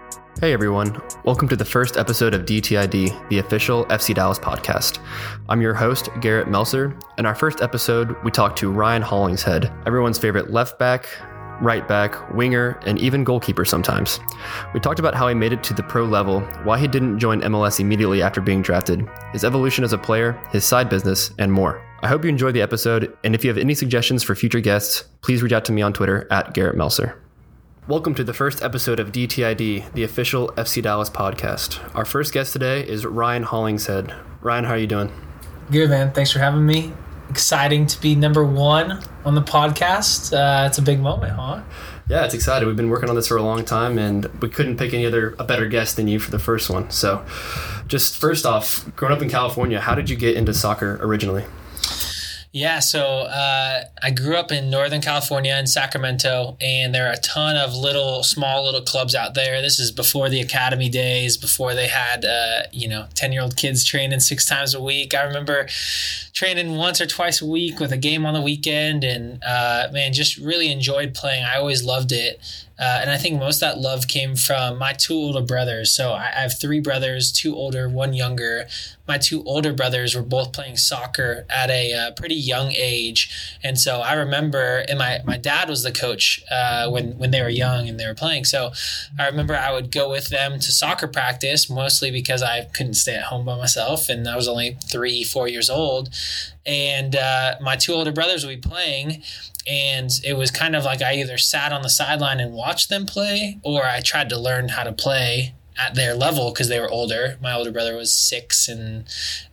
Hey everyone, welcome to the first episode of DTID, the official FC Dallas podcast. I'm your host, Garrett Melser. In our first episode, we talked to Ryan Hollingshead, everyone's favorite left back, right back, winger, and even goalkeeper sometimes. We talked about how he made it to the pro level, why he didn't join MLS immediately after being drafted, his evolution as a player, his side business, and more. I hope you enjoyed the episode, and if you have any suggestions for future guests, please reach out to me on Twitter at Garrett Melser. Welcome to the first episode of DTID, the official FC Dallas podcast. Our first guest today is Ryan Hollingshead. Ryan, how are you doing? Good, man. Thanks for having me. Exciting to be number one on the podcast. It's a big moment, huh? Yeah, it's exciting. We've been working on this for a long time, and we couldn't pick a better guest than you for the first one. So just first off, growing up in California, how did you get into soccer originally? Yeah, so I grew up in Northern California in Sacramento, and there are a ton of small little clubs out there. This is before the academy days, before they had 10-year-old kids training 6 times a week. I remember training once or twice a week with a game on the weekend, and just really enjoyed playing. I always loved it. And I think most of that love came from my 2 older brothers. So I have 3 brothers, 2 older, 1 younger. My 2 older brothers were both playing soccer at a pretty young age. And so I remember, and my dad was the coach when they were young and they were playing. So I remember I would go with them to soccer practice, mostly because I couldn't stay at home by myself. And I was only 3-4 years old. And my 2 older brothers would be playing. And it was kind of like I either sat on the sideline and watched them play, or I tried to learn how to play at their level because they were older. My older brother was 6 and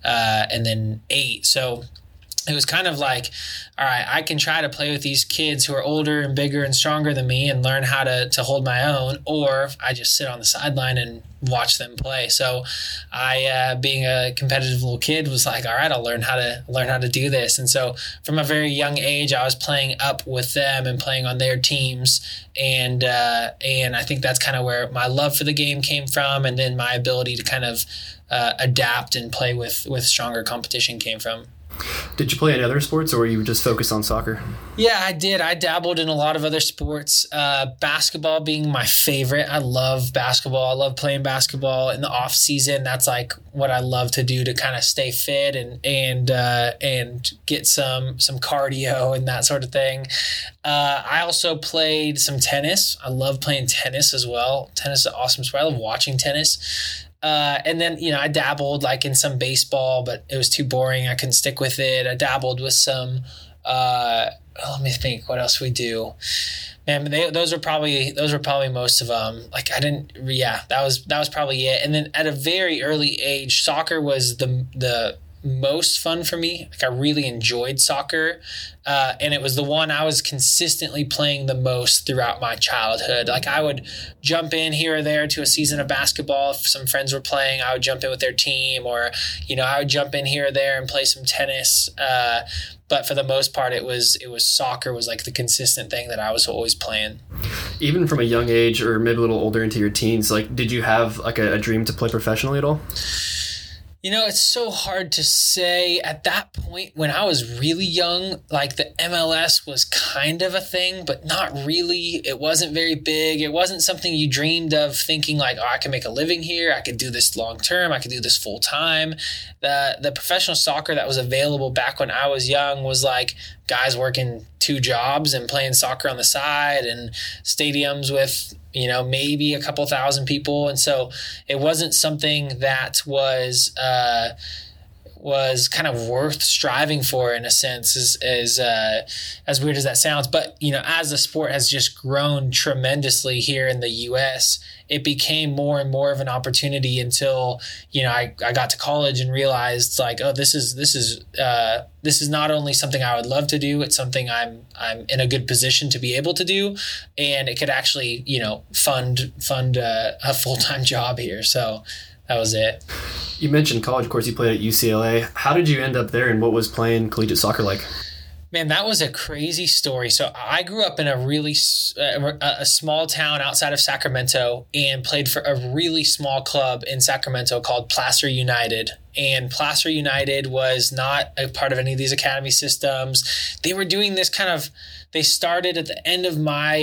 then 8. So it was kind of like, all right, I can try to play with these kids who are older and bigger and stronger than me and learn how to hold my own, or I just sit on the sideline and watch them play. So I, being a competitive little kid, was like, all right, I'll learn how to do this. And so from a very young age, I was playing up with them and playing on their teams. And I think that's kind of where my love for the game came from. And then my ability to kind of adapt and play with stronger competition came from. Did you play any other sports, or were you just focused on soccer? Yeah, I did. I dabbled in a lot of other sports, basketball being my favorite. I love basketball. I love playing basketball in the off season. That's like what I love to do to kind of stay fit and get some cardio and that sort of thing. I also played some tennis. I love playing tennis as well. Tennis is an awesome sport. I love watching tennis. And then, I dabbled like in some baseball, but it was too boring. I couldn't stick with it. I dabbled with some, let me think, what else we do? Man, those were probably most of them. That was probably it. And then at a very early age, soccer was the most fun for me. Like, I really enjoyed soccer. And it was the one I was consistently playing the most throughout my childhood. Like, I would jump in here or there to a season of basketball. If some friends were playing, I would jump in with their team, or, I would jump in here or there and play some tennis. But for the most part, it was soccer was like the consistent thing that I was always playing. Even from a young age, or maybe a little older into your teens, like, did you have like a dream to play professionally at all? It's so hard to say. At that point, when I was really young, like, the MLS was kind of a thing, but not really. It wasn't very big. It wasn't something you dreamed of thinking like, oh, I can make a living here. I could do this long term. I could do this full time. The professional soccer that was available back when I was young was like guys working 2 jobs and playing soccer on the side, and stadiums with maybe a couple thousand people. And so it wasn't something that was kind of worth striving for, in a sense, as weird as that sounds. But, as the sport has just grown tremendously here in the U.S., it became more and more of an opportunity until, I got to college and realized, like, oh, this is not only something I would love to do, it's something I'm in a good position to be able to do, and it could actually, fund a full-time job here. So that was it. You mentioned college. Of course, you played at UCLA. How did you end up there, and what was playing collegiate soccer like? Man, that was a crazy story. So I grew up in a really a small town outside of Sacramento and played for a really small club in Sacramento called Placer United. And Placer United was not a part of any of these academy systems. They were doing this they started at the end of my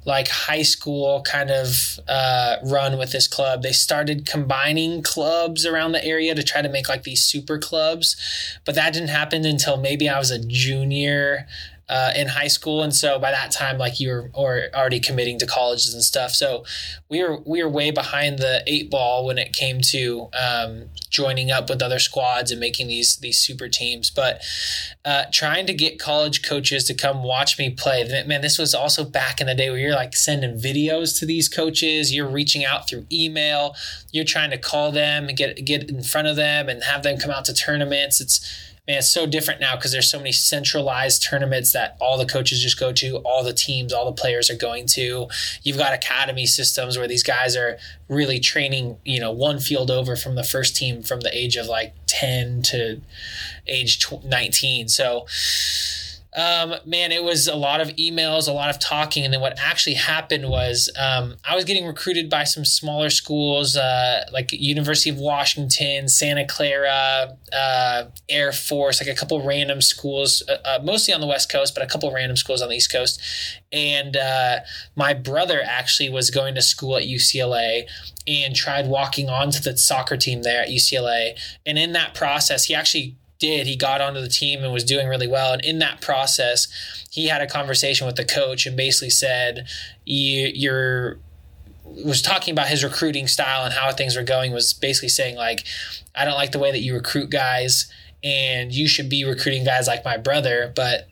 like high school kind of run with this club. They started combining clubs around the area to try to make like these super clubs, but that didn't happen until maybe I was a junior in high school. And so by that time, like you were already committing to colleges and stuff. So we were way behind the 8 ball when it came to joining up with other squads and making these super teams. But trying to get college coaches to come watch me play, man, this was also back in the day where you're like sending videos to these coaches. You're reaching out through email. You're trying to call them and get in front of them and have them come out to tournaments. It's so different now because there's so many centralized tournaments that all the coaches just go to, all the teams, all the players are going to. You've got academy systems where these guys are really training, one field over from the first team from the age of like 10 to age 19. So, man, it was a lot of emails, a lot of talking. And then what actually happened was I was getting recruited by some smaller schools like University of Washington, Santa Clara, Air Force, like a couple random schools, mostly on the West Coast, but a couple random schools on the East Coast. And my brother actually was going to school at UCLA and tried walking onto the soccer team there at UCLA. And in that process, he got onto the team and was doing really well. And in that process, he had a conversation with the coach and basically said, was talking about his recruiting style and how things were going, was basically saying like, I don't like the way that you recruit guys and you should be recruiting guys like my brother. But,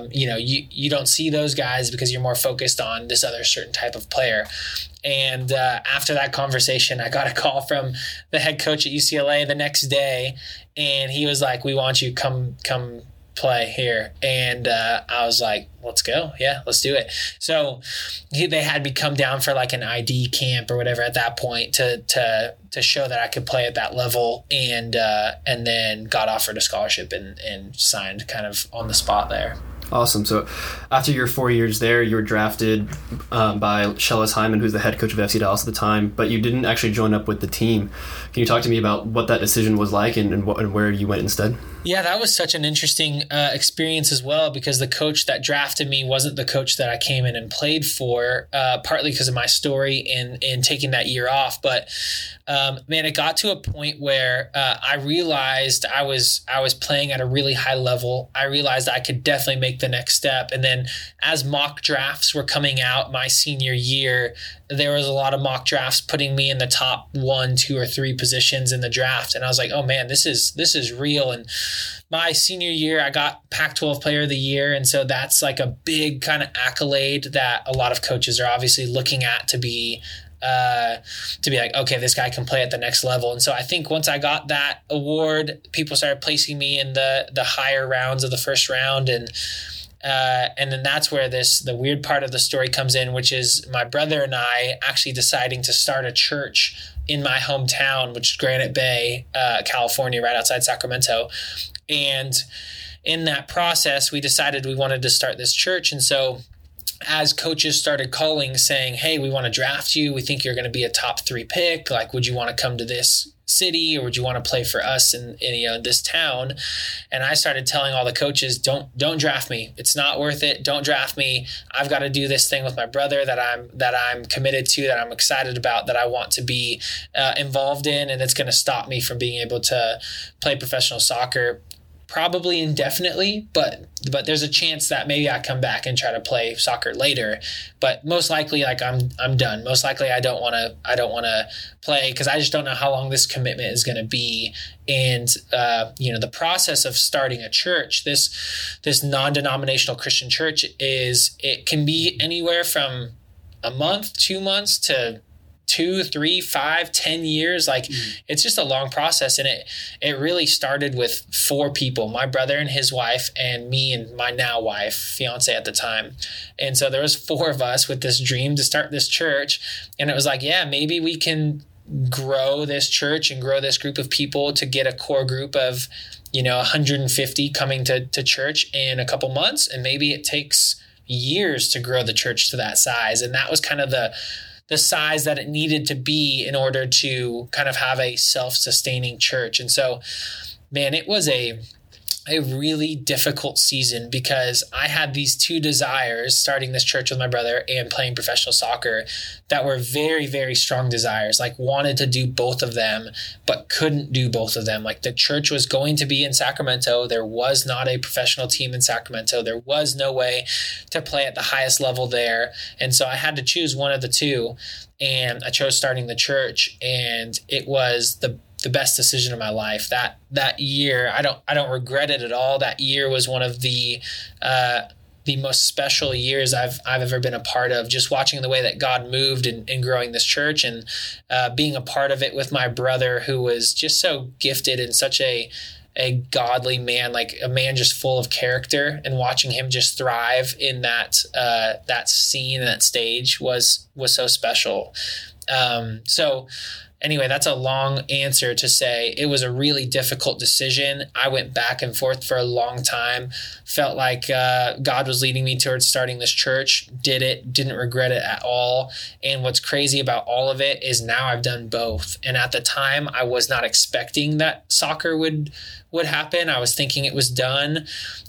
you don't see those guys because you're more focused on this other certain type of player. And after that conversation, I got a call from the head coach at UCLA the next day, and he was like, "We want you come play here." And I was like, "Let's go, yeah, let's do it." So they had me come down for like an ID camp or whatever at that point to show that I could play at that level, and then got offered a scholarship and signed kind of on the spot there. Awesome. So after your 4 years there, you were drafted by Shellis Hyman, who's the head coach of FC Dallas at the time, but you didn't actually join up with the team. Can you talk to me about what that decision was like and where you went instead? Yeah, that was such an interesting experience as well, because the coach that drafted me wasn't the coach that I came in and played for, partly because of my story in taking that year off. But man, it got to a point where I realized I was playing at a really high level. I realized I could definitely make the next step. And then as mock drafts were coming out my senior year, there was a lot of mock drafts putting me in the top 1, 2, or 3 positions in the draft. And I was like, oh man, this is real. And my senior year, I got Pac-12 Player of the Year. And so that's like a big kind of accolade that a lot of coaches are obviously looking at to be like, okay, this guy can play at the next level. And so I think once I got that award, people started placing me in the higher rounds of the first round. And then that's where the weird part of the story comes in, which is my brother and I actually deciding to start a church in my hometown, which is Granite Bay, California, right outside Sacramento. And in that process, we decided we wanted to start this church. And so as coaches started calling saying, hey, we want to draft you, we think you're going to be a top 3 pick, like, would you want to come to this city, or would you want to play for us in this town? And I started telling all the coaches, don't draft me. It's not worth it. Don't draft me. I've got to do this thing with my brother that I'm committed to, that I'm excited about, that I want to be involved in, and it's going to stop me from being able to play professional soccer. Probably indefinitely, but there's a chance that maybe I come back and try to play soccer later. But most likely, like I'm done. Most likely, I don't want to play because I just don't know how long this commitment is going to be. And the process of starting a church, this non-denominational Christian church, it can be anywhere from a month, 2 months to 2, 3, 5, 10 years. Like it's just a long process. And it really started with 4 people, my brother and his wife and me and my now wife, fiance at the time. And so there was 4 of us with this dream to start this church. And it was like, yeah, maybe we can grow this church and grow this group of people to get a core group of, 150 coming to church in a couple months. And maybe it takes years to grow the church to that size. And that was kind of the size that it needed to be in order to kind of have a self-sustaining church. And so, man, it was a a really difficult season because I had these two desires, starting this church with my brother and playing professional soccer, that were very, very strong desires. Like wanted to do both of them, but couldn't do both of them. Like the church was going to be in Sacramento. There was not a professional team in Sacramento. There was no way to play at the highest level there. And so I had to choose one of the two. And I chose starting the church, and it was the best decision of my life. That year, I don't regret it at all. That year was one of the most special years I've ever been a part of. Just watching the way that God moved in growing this church, and being a part of it with my brother, who was just so gifted and such a godly man, like a man just full of character, and watching him just thrive in that scene, that stage was so special. So anyway, that's a long answer to say it was a really difficult decision. I went back and forth for a long time, felt like God was leading me towards starting this church, did it, didn't regret it at all. And what's crazy about all of it is now I've done both. And at the time, I was not expecting that soccer would happen. I was thinking it was done.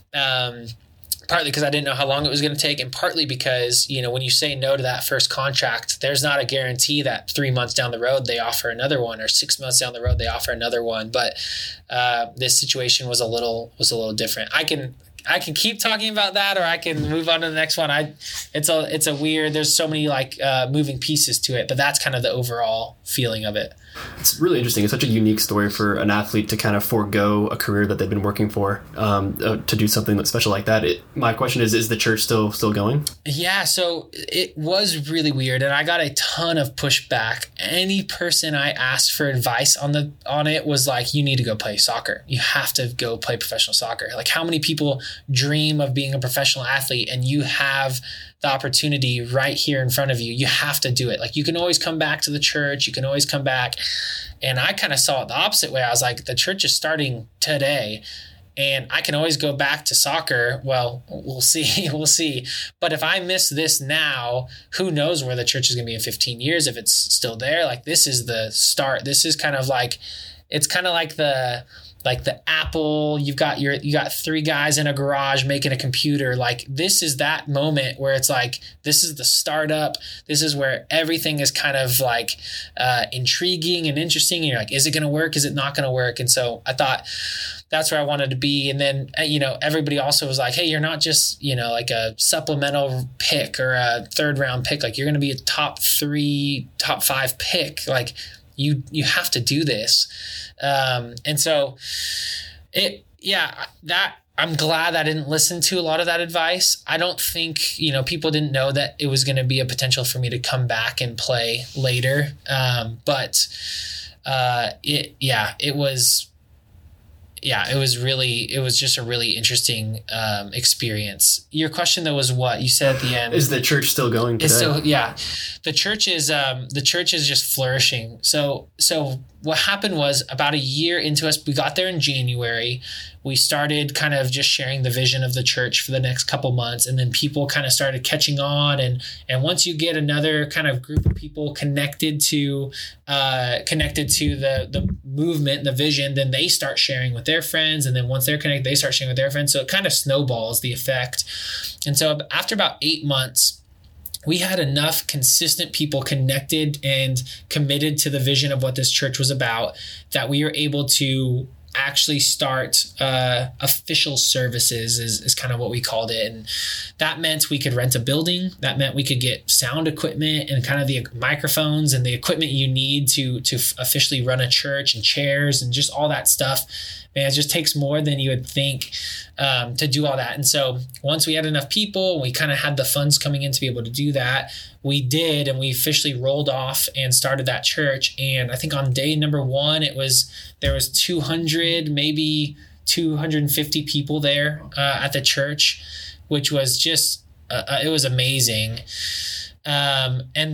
Partly because I didn't know how long it was going to take, and partly because, when you say no to that first contract, there's not a guarantee that 3 months down the road they offer another one, or 6 months down the road they offer another one. But this situation was a little different. I can keep talking about that, or I can move on to the next one. It's a weird. There's so many moving pieces to it, but that's kind of the overall feeling of it. It's really interesting. It's such a unique story for an athlete to kind of forego a career that they've been working for to do something that's special like that. My question is the church still going? Yeah, so it was really weird, and I got a ton of pushback. Any person I asked for advice on it was like, you need to go play soccer. You have to go play professional soccer. Like, how many people dream of being a professional athlete, and you have the opportunity right here in front of you? You have to do it. Like, you can always come back to the church. You can always come back. And I kind of saw it the opposite way. I was like, the church is starting today, and I can always go back to soccer. Well, we'll see. We'll see. But if I miss this now, who knows where the church is going to be in 15 years if it's still there. Like, this is the start. This is kind of like, it's kind of like the Apple, you got 3 guys in a garage making a computer. Like, this is that moment where it's like, this is the startup. This is where everything is kind of like intriguing and interesting. And you're like, is it going to work? Is it not going to work? And so I thought that's where I wanted to be. And then, everybody also was like, hey, you're not just, like a supplemental pick or a 3rd round pick. Like, you're going to be a top 3, top 5 pick. Like, you have to do this. And so I'm glad I didn't listen to a lot of that advice. I don't think, people didn't know that it was going to be a potential for me to come back and play later. But it was just a really interesting experience. Your question though was what you said at the end. Is the church still going today? The church is just flourishing. So what happened was, about a year into us, we got there in January. We started kind of just sharing the vision of the church for the next couple months. And then people kind of started catching on. And once you get another kind of group of people connected to the movement, the vision, then they start sharing with their friends. And then once they're connected, they start sharing with their friends. So it kind of snowballs the effect. And so after about 8 months, we had enough consistent people connected and committed to the vision of what this church was about that we were able to actually start official services is kind of what we called it. And that meant we could rent a building. That meant we could get sound equipment and kind of the microphones and the equipment you need to officially run a church, and chairs and just all that stuff. Man, it just takes more than you would think to do all that. And so once we had enough people, we kind of had the funds coming in to be able to do that. We did, and we officially rolled off and started that church. And I think on day number 1, there was 200, maybe 250 people there at the church, which was just it was amazing. And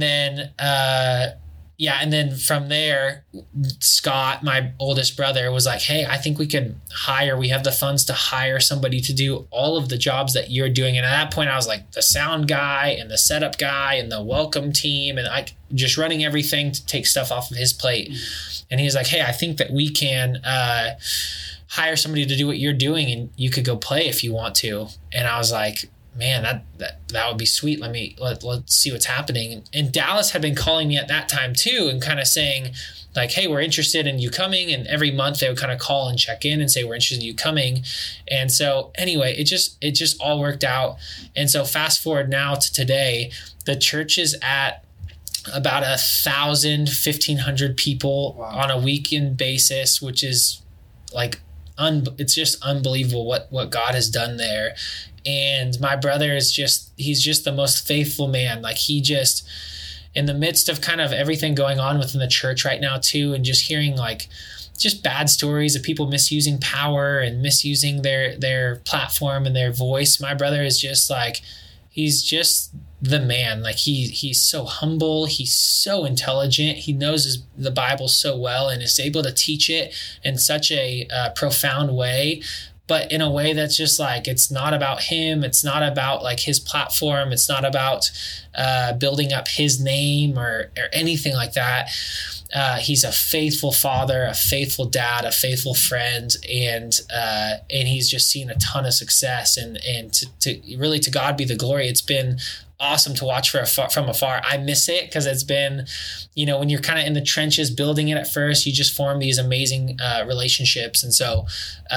then from there, Scott, my oldest brother, was like, hey, I think we have the funds to hire somebody to do all of the jobs that you're doing. And at that point, I was like the sound guy and the setup guy and the welcome team, and like just running everything to take stuff off of his plate. And he was like, hey, I think that we can hire somebody to do what you're doing and you could go play if you want to. And I was like, man, that would be sweet. Let's see what's happening. And Dallas had been calling me at that time too, and kind of saying like, hey, we're interested in you coming. And every month they would kind of call and check in and say, we're interested in you coming. And so anyway, it just all worked out. And so fast forward now to today, the church is at about 1,000, 1,500 people on a weekend basis, which is like, it's just unbelievable what God has done there. And my brother he's just the most faithful man. Like he just, in the midst of kind of everything going on within the church right now too, and just hearing like just bad stories of people misusing power and misusing their platform and their voice, my brother is just like, he's just the man. Like he's so humble. He's so intelligent. He knows the Bible so well and is able to teach it in such a profound way, but in a way that's just like, it's not about him. It's not about like his platform. It's not about building up his name or anything like that. He's a faithful father, a faithful dad, a faithful friend, and he's just seen a ton of success. And to God be the glory. It's been awesome to watch from afar. I miss it because it's been, when you're kind of in the trenches building it at first, you just form these amazing relationships. And so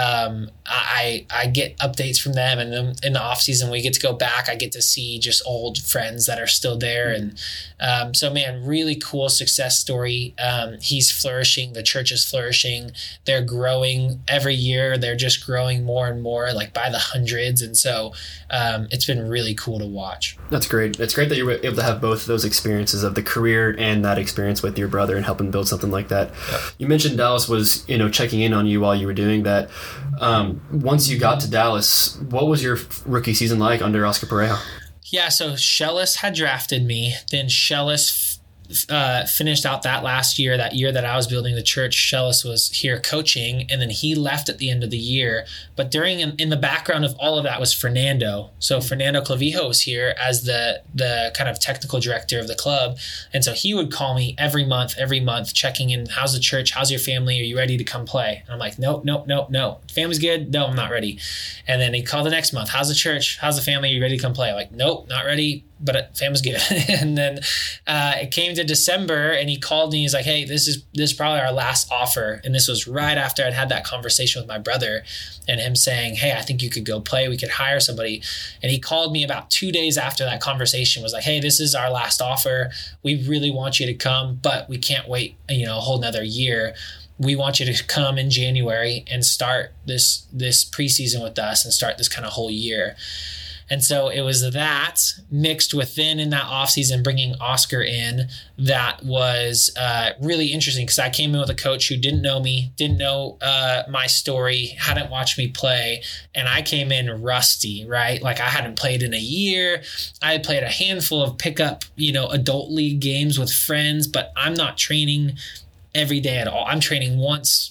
I get updates from them, and then in the off season we get to go back. I get to see just old friends that are still there. And so man, really cool success story. He's flourishing. The church is flourishing. They're growing every year. They're just growing more and more, like by the hundreds. And so it's been really cool to watch. That's great. It's great that you were able to have both those experiences of the career and that experience with your brother and helping build something like that. Yep. You mentioned Dallas was, checking in on you while you were doing that. Once you got to Dallas, what was your rookie season like under Oscar Pareja? Yeah, so Shellis had drafted me. Then Shellis finished out that year that I was building the church. Shellis was here coaching, and then he left at the end of the year. But in the background of all of that was Fernando. So Fernando Clavijo was here as the kind of technical director of the club. And so he would call me every month, checking in. How's the church? How's your family? Are you ready to come play? And I'm like, nope. Family's good. No, I'm not ready. And then he'd call the next month. How's the church? How's the family? Are you ready to come play? I'm like, nope, not ready. But family's good. And then it came to December, and he called me. He's like, hey, this is probably our last offer. And this was right after I'd had that conversation with my brother and him saying, hey, I think you could go play. We could hire somebody. And he called me about 2 days after that conversation, was like, hey, this is our last offer. We really want you to come, but we can't wait, a whole nother year. We want you to come in January and start this preseason with us and start this kind of whole year. And so it was that mixed within in that offseason, bringing Oscar in, that was really interesting, because I came in with a coach who didn't know me, didn't know my story, hadn't watched me play. And I came in rusty, right? Like I hadn't played in a year. I had played a handful of pickup, adult league games with friends, but I'm not training every day at all. I'm training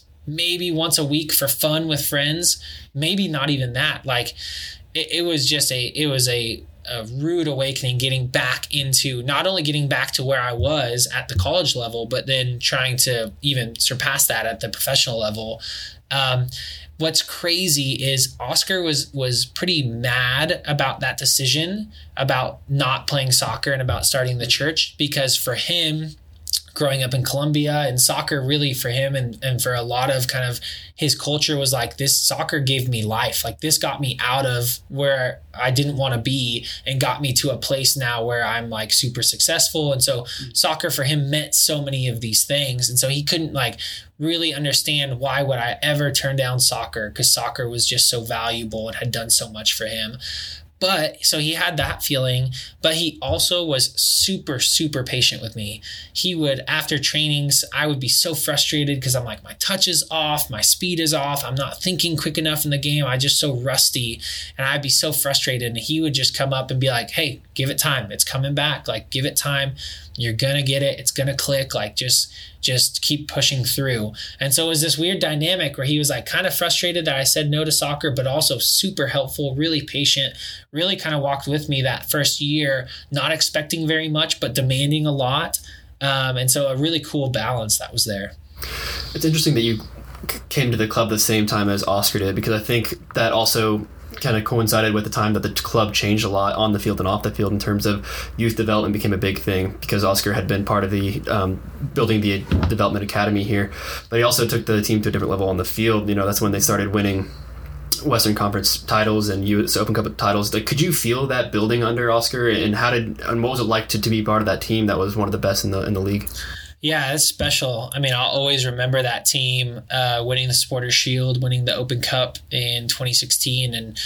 maybe once a week for fun with friends, maybe not even that. Like, it was a rude awakening, not only getting back to where I was at the college level, but then trying to even surpass that at the professional level. What's crazy is Oscar was pretty mad about that decision about not playing soccer and about starting the church, because for him, growing up in Colombia, and soccer really for him and for a lot of kind of his culture was like, this soccer gave me life. Like this got me out of where I didn't want to be and got me to a place now where I'm like super successful. And so soccer for him meant so many of these things. And so he couldn't like really understand why would I ever turn down soccer, because soccer was just so valuable and had done so much for him. But so he had that feeling, but he also was super, super patient with me. He would, after trainings, I would be so frustrated because I'm like, my touch is off, my speed is off, I'm not thinking quick enough in the game, I'm just so rusty. And I'd be so frustrated. And he would just come up and be like, hey, give it time. It's coming back. Like, give it time. You're going to get it. It's going to click. Like, just keep pushing through. And so it was this weird dynamic where he was like kind of frustrated that I said no to soccer, but also super helpful, really patient, really kind of walked with me that first year, not expecting very much, but demanding a lot. And so a really cool balance that was there. It's interesting that you came to the club the same time as Oscar did, because I think that also kind of coincided with the time that the club changed a lot on the field and off the field in terms of youth development became a big thing, because Oscar had been part of the building the development academy here, but he also took the team to a different level on the field. That's when they started winning Western Conference titles and US Open Cup titles. Like, could you feel that building under Oscar, and what was it like to be part of that team that was one of the best in the league? Yeah, it's special. I mean, I'll always remember that team winning the Supporters Shield, winning the Open Cup in 2016, and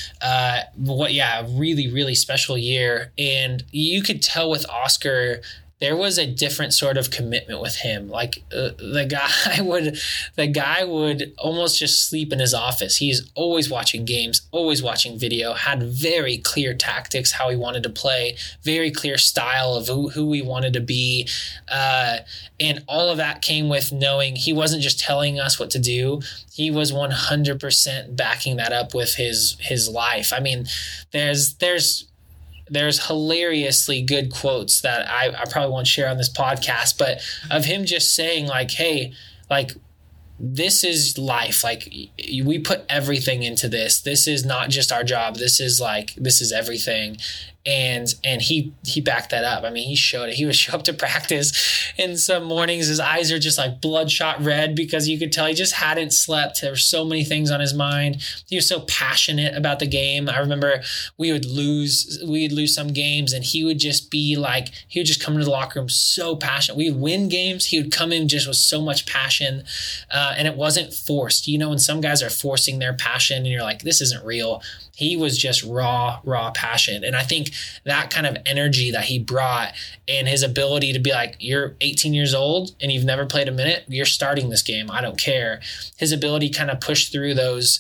really, really special year. And you could tell with Oscar, there was a different sort of commitment with him. Like the guy would almost just sleep in his office. He's always watching games, always watching video, had very clear tactics, how he wanted to play, very clear style of who he wanted to be. And all of that came with knowing he wasn't just telling us what to do. He was 100% backing that up with his life. I mean, there's hilariously good quotes that I probably won't share on this podcast, but of him just saying like, hey, like, this is life. Like, we put everything into this. This is not just our job. This is everything. And he backed that up. I mean, he showed it. He would show up to practice, and some mornings his eyes are just like bloodshot red, because you could tell he just hadn't slept. There were so many things on his mind. He was so passionate about the game. I remember we'd lose some games, and he would just come into the locker room so passionate. We'd win games. He would come in just with so much passion, and it wasn't forced. When some guys are forcing their passion and you're like, this isn't real. He was just raw passion. And I think that kind of energy that he brought, and his ability to be like, you're 18 years old and you've never played a minute, you're starting this game, I don't care. His ability kind of pushed through those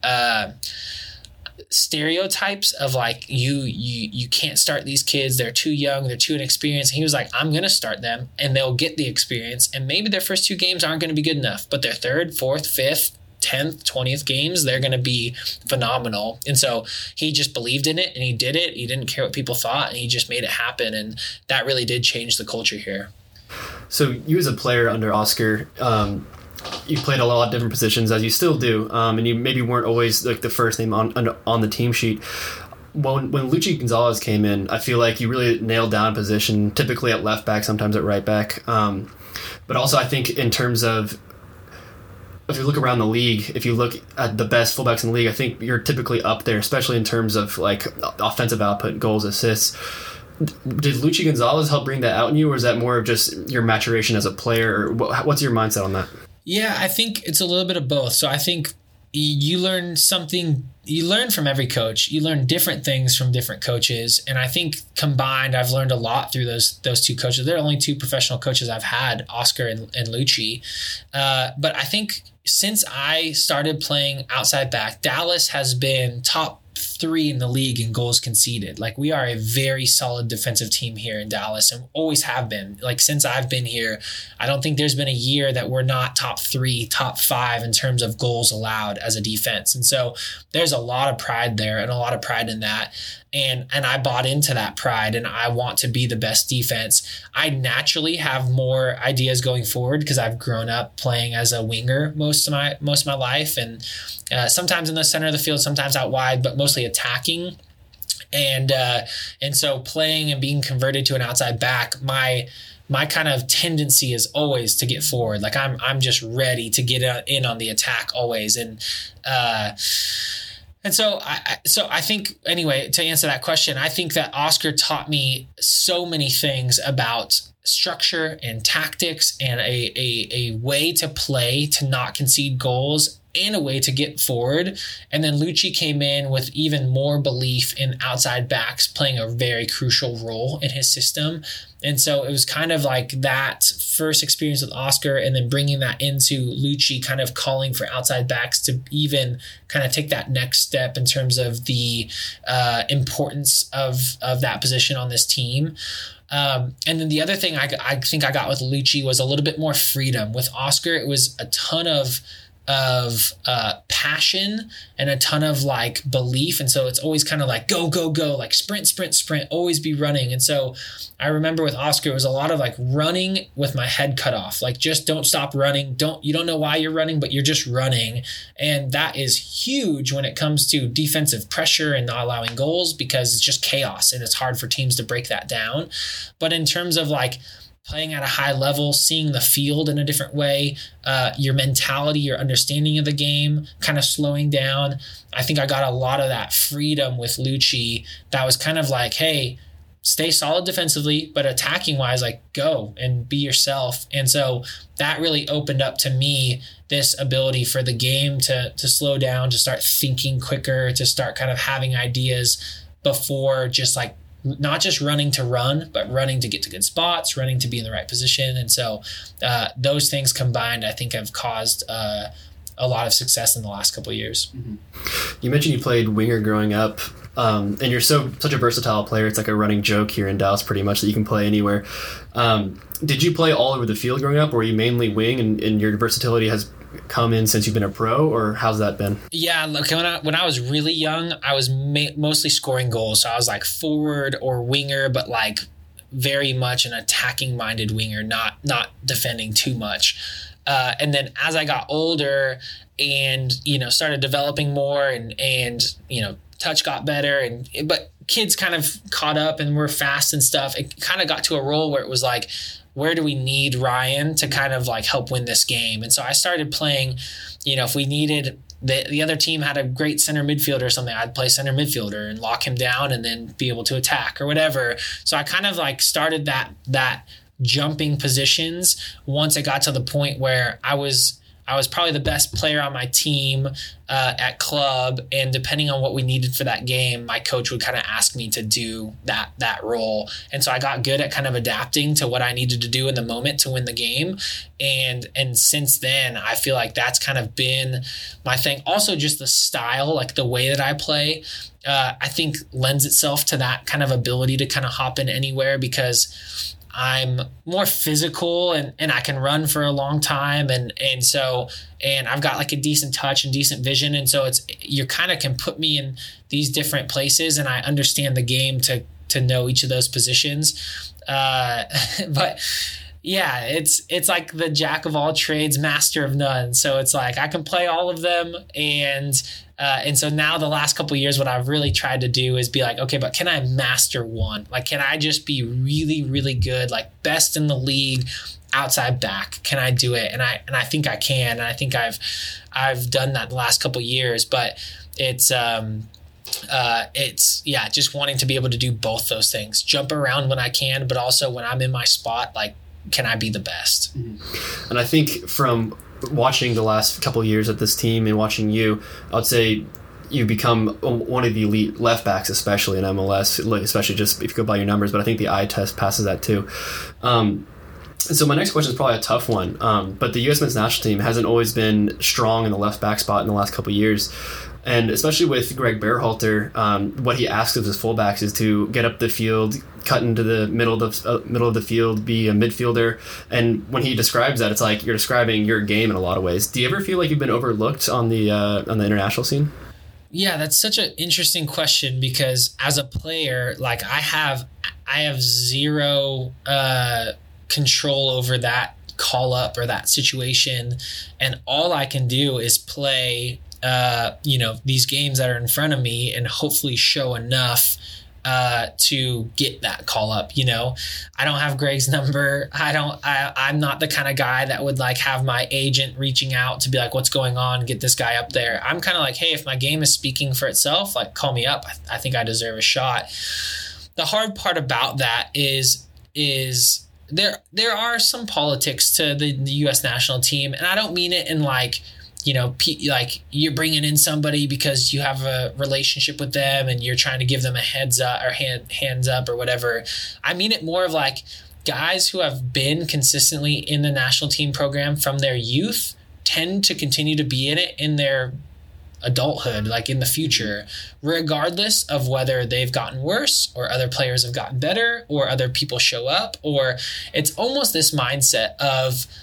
stereotypes of like, you can't start these kids, they're too young, they're too inexperienced. And he was like, I'm going to start them, and they'll get the experience. And maybe their first 2 games aren't going to be good enough, but their 3rd, 4th, 5th, 10th, 20th games, they're going to be phenomenal. And so he just believed in it, and he did it. He didn't care what people thought, and he just made it happen. And that really did change the culture here. So you as a player under Oscar, you played a lot of different positions, as you still do, and you maybe weren't always like the first name on the team sheet. When Luchi Gonzalez came in, I feel like you really nailed down a position, typically at left back, sometimes at right back. But also I think in terms of, if you look around the league, if you look at the best fullbacks in the league, I think you're typically up there, especially in terms of like offensive output, goals, assists. Did Luchi Gonzalez help bring that out in you, or is that more of just your maturation as a player? Or what's your mindset on that? Yeah, I think it's a little bit of both. So I think you learn from every coach. You learn different things from different coaches. And I think combined, I've learned a lot through those 2 coaches. They're only 2 professional coaches I've had, Oscar and Luchi. But I think since I started playing outside back, Dallas has been top 3 in the league in goals conceded. Like, we are a very solid defensive team here in Dallas, and always have been. Like, since I've been here, I don't think there's been a year that we're not top 3, top 5 in terms of goals allowed as a defense. And so there's a lot of pride there, and a lot of pride in that. And I bought into that pride, and I want to be the best defense. I naturally have more ideas going forward because I've grown up playing as a winger most of my life, and sometimes in the center of the field, sometimes out wide, but mostly attacking. And so playing and being converted to an outside back, my kind of tendency is always to get forward. Like, I'm just ready to get in on the attack always. And so I think, anyway, to answer that question, I think that Oscar taught me so many things about structure and tactics, and a way to play to not concede goals, and a way to get forward. And then Luchi came in with even more belief in outside backs playing a very crucial role in his system. And so it was kind of like that first experience with Oscar, and then bringing that into Luchi, kind of calling for outside backs to even kind of take that next step in terms of the importance of that position on this team. And then the other thing I think I got with Luchi was a little bit more freedom. With Oscar, it was a ton of of passion and a ton of like belief. And so it's always kind of like go, go, go, like sprint, sprint, sprint, always be running. And so I remember with Oscar, it was a lot of like running with my head cut off. Like just don't stop running. You don't know why you're running, but you're just running. And that is huge when it comes to defensive pressure and not allowing goals, because it's just chaos and it's hard for teams to break that down. But in terms of like playing at a high level, seeing the field in a different way, your mentality, your understanding of the game kind of slowing down. I think I got a lot of that freedom with Lucci that was kind of like, hey, stay solid defensively, but attacking wise, like go and be yourself. And so that really opened up to me this ability for the game to slow down, to start thinking quicker, to start kind of having ideas before just like not just running to run, but running to get to good spots, running to be in the right position. And so those things combined, I think, have caused a lot of success in the last couple of years. Mm-hmm. You mentioned you played winger growing up, and you're such a versatile player. It's like a running joke here in Dallas pretty much that you can play anywhere. Did you play all over the field growing up, or were you mainly wing, and your versatility has come in since you've been a pro, or how's that been? Yeah, look, when I was really young, I was mostly scoring goals. So I was like forward or winger, but like very much an attacking minded winger, not defending too much. And then as I got older and, started developing more and touch got better but kids kind of caught up and were fast and stuff. It kind of got to a role where it was like, where do we need Ryan to kind of like help win this game? And so I started playing, if we needed the other team had a great center midfielder or something, I'd play center midfielder and lock him down and then be able to attack or whatever. So I kind of like started that jumping positions once it got to the point where I was probably the best player on my team at club, and depending on what we needed for that game, my coach would kind of ask me to do that role. And so I got good at kind of adapting to what I needed to do in the moment to win the game. And since then, I feel like that's kind of been my thing. Also, just the style, like the way that I play, I think lends itself to that kind of ability to kind of hop in anywhere, because I'm more physical and I can run for a long time. And I've got like a decent touch and decent vision. And so you kind of can put me in these different places, and I understand the game to know each of those positions. But yeah, it's like the jack of all trades, master of none. So it's like I can play all of them. And so now the last couple of years, what I've really tried to do is be like, okay, but can I master one? Like, can I just be really, really good, like best in the league, outside back? Can I do it? And I think I can. And I think I've done that the last couple of years, but it's just wanting to be able to do both those things, jump around when I can, but also when I'm in my spot, like, can I be the best? Mm-hmm. And I think from watching the last couple of years at this team and watching you, I would say you become one of the elite left backs, especially in MLS, especially just if you go by your numbers, but I think the eye test passes that too. And so my next question is probably a tough one, but the U.S. men's national team hasn't always been strong in the left back spot in the last couple of years. And especially with Greg Berhalter, what he asks of his fullbacks is to get up the field, cut into the middle of the field, be a midfielder. And when he describes that, it's like you're describing your game in a lot of ways. Do you ever feel like you've been overlooked on the international scene? Yeah, that's such an interesting question, because as a player, like I have zero control over that call up or that situation, and all I can do is play these games that are in front of me and hopefully show enough to get that call up. I don't have Greg's number. I'm not the kind of guy that would like have my agent reaching out to be like, what's going on? Get this guy up there. I'm kind of like, hey, if my game is speaking for itself, like call me up. I think I deserve a shot. The hard part about that is there are some politics to the U.S. national team, and I don't mean it in like, like you're bringing in somebody because you have a relationship with them and you're trying to give them a heads up or hands up or whatever. I mean it more of like guys who have been consistently in the national team program from their youth tend to continue to be in it in their adulthood, like in the future, regardless of whether they've gotten worse or other players have gotten better or other people show up, or it's almost this mindset of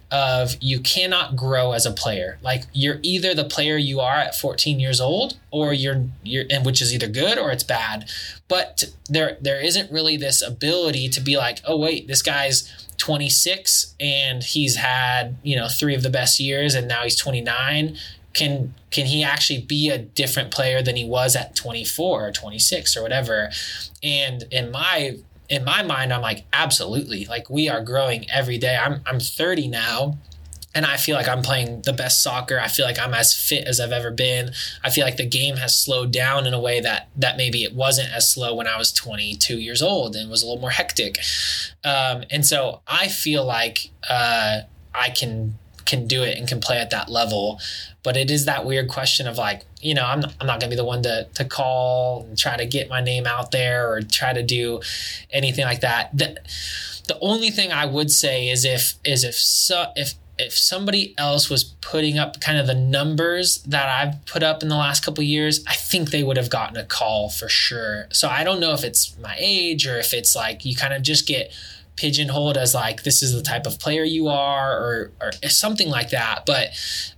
of you cannot grow as a player. Like you're either the player you are at 14 years old, or you're and which is either good or it's bad. But there isn't really this ability to be like, oh wait, this guy's 26 and he's had, 3 of the best years and now he's 29. Can he actually be a different player than he was at 24 or 26 or whatever? And in my mind, I'm like, absolutely. Like we are growing every day. I'm 30 now, and I feel like I'm playing the best soccer. I feel like I'm as fit as I've ever been. I feel like the game has slowed down in a way that maybe it wasn't as slow when I was 22 years old and was a little more hectic. And so I feel like I can do it and can play at that level. But it is that weird question of like, I'm not going to be the one to call and try to get my name out there or try to do anything like that. The only thing I would say is if somebody else was putting up kind of the numbers that I've put up in the last couple of years, I think they would have gotten a call for sure. So I don't know if it's my age or if it's like you kind of just get pigeonholed as like, this is the type of player you are or something like that. But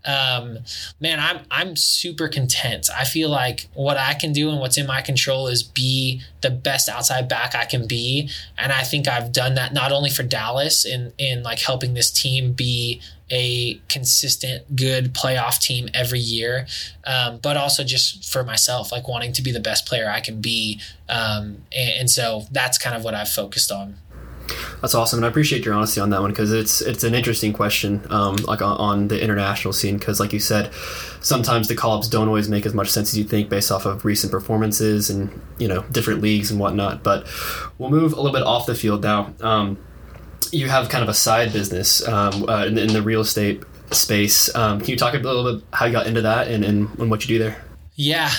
man, I'm super content. I feel like what I can do and what's in my control is be the best outside back I can be. And I think I've done that not only for Dallas in like helping this team be a consistent, good playoff team every year, but also just for myself, like wanting to be the best player I can be. And so that's kind of what I've focused on. That's awesome, and I appreciate your honesty on that one because it's an interesting question, like on the international scene. Because, like you said, sometimes the call-ups don't always make as much sense as you think based off of recent performances and different leagues and whatnot. But we'll move a little bit off the field now. You have kind of a side business in the real estate space. Can you talk a little bit how you got into that and what you do there? Yeah,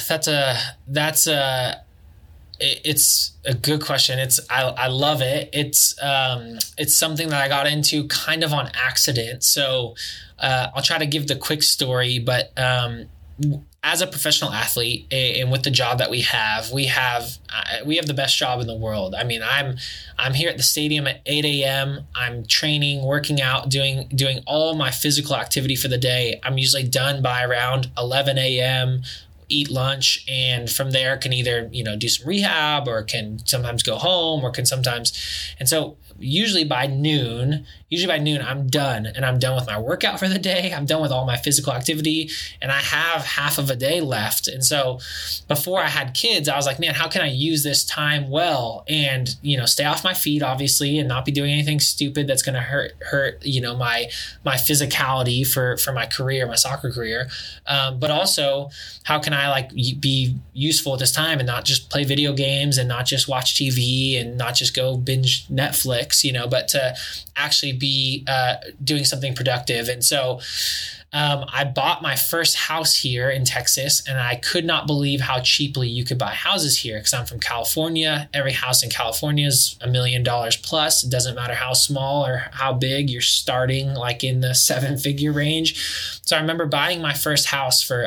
it's a good question. I love it. It's something that I got into kind of on accident. So I'll try to give the quick story, but as a professional athlete and with the job that we have the best job in the world. I mean, I'm here at the stadium at 8 a.m. I'm training, working out, doing all my physical activity for the day. I'm usually done by around 11 a.m., eat lunch, and from there can either, do some rehab or can sometimes go home or can sometimes. And so usually by noon, I'm done, and I'm done with my workout for the day. I'm done with all my physical activity, and I have half of a day left. And so before I had kids, I was like, man, how can I use this time well and, stay off my feet, obviously, and not be doing anything stupid that's going to hurt, my physicality for my career, my soccer career. But also, how can I be useful at this time and not just play video games and not just watch TV and not just go binge Netflix, but to actually be doing something productive. And so I bought my first house here in Texas, and I could not believe how cheaply you could buy houses here because I'm from California. Every house in California is $1 million plus. It doesn't matter how small or how big, you're starting like in the 7-figure range. So I remember buying my first house for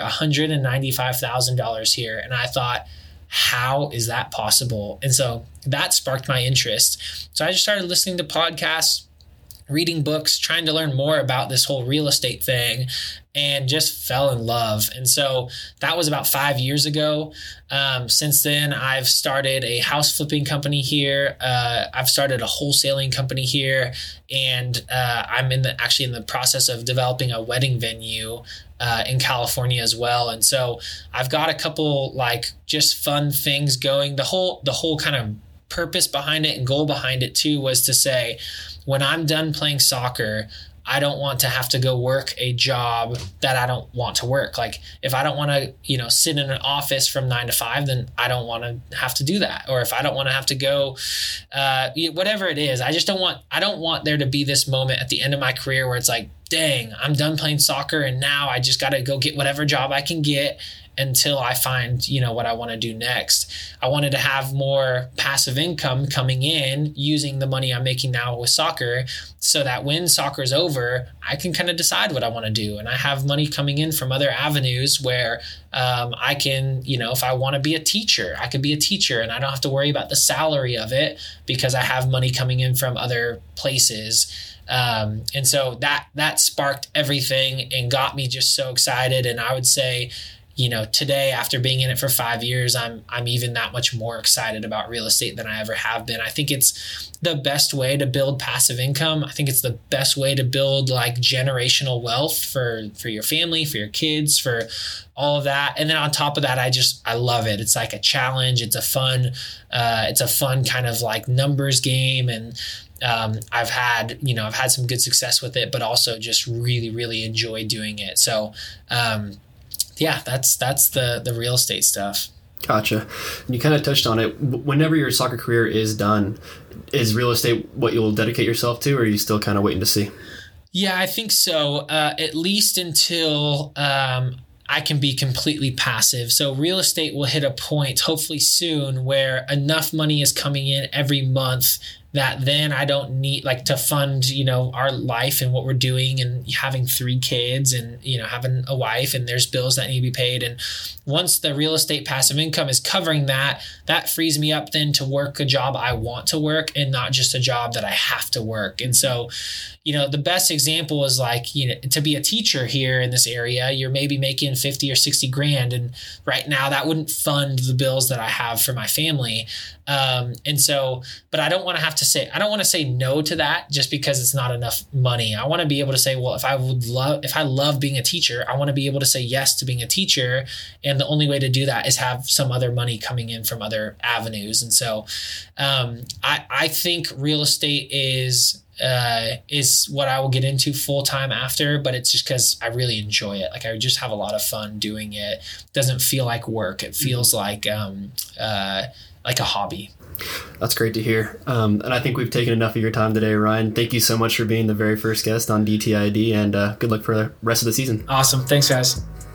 $195,000 here, and I thought, how is that possible? And so that sparked my interest. So I just started listening to podcasts, reading books, trying to learn more about this whole real estate thing, and just fell in love. And so that was about 5 years ago. Since then, I've started a house flipping company here. I've started a wholesaling company here, and I'm actually in the process of developing a wedding venue in California as well. And so I've got a couple just fun things going. The whole kind of purpose behind it and goal behind it too was to say, when I'm done playing soccer, I don't want to have to go work a job that I don't want to work. Like if I don't want to, sit in an office from 9 to 5, then I don't want to have to do that. Or if I don't want to have to go, whatever it is, I don't want there to be this moment at the end of my career where it's like, dang, I'm done playing soccer and now I just got to go get whatever job I can get until I find, what I want to do next. I wanted to have more passive income coming in using the money I'm making now with soccer so that when soccer is over, I can kind of decide what I want to do. And I have money coming in from other avenues where I can, if I want to be a teacher, I could be a teacher and I don't have to worry about the salary of it because I have money coming in from other places. And so that sparked everything and got me just so excited. And I would say, today, after being in it for 5 years, I'm even that much more excited about real estate than I ever have been. I think it's the best way to build passive income. I think it's the best way to build like generational wealth for your family, for your kids, for all of that. And then on top of that, I love it. It's like a challenge. It's a fun kind of like numbers game. And I've had some good success with it, but also just really, really enjoy doing it. So, yeah, that's the real estate stuff. Gotcha. You kind of touched on it. Whenever your soccer career is done, is real estate what you'll dedicate yourself to, or are you still kind of waiting to see? Yeah, I think so. At least until I can be completely passive. So real estate will hit a point, hopefully soon, where enough money is coming in every month that then I don't need like to fund, our life and what we're doing and having 3 kids and, having a wife, and there's bills that need to be paid. And once the real estate passive income is covering that frees me up then to work a job I want to work and not just a job that I have to work. And so, the best example is like, to be a teacher here in this area, you're maybe making 50 or 60 grand. And right now that wouldn't fund the bills that I have for my family. And so, but I don't want to say no to that just because it's not enough money. I want to be able to say, well, if I love being a teacher, I want to be able to say yes to being a teacher. And the only way to do that is have some other money coming in from other avenues. And so, I think real estate is what I will get into full time after, but it's just because I really enjoy it. Like I just have a lot of fun doing it. It doesn't feel like work. It feels like a hobby. That's great to hear. And I think we've taken enough of your time today, Ryan. Thank you so much for being the very first guest on DTID, and good luck for the rest of the season. Awesome. Thanks, guys.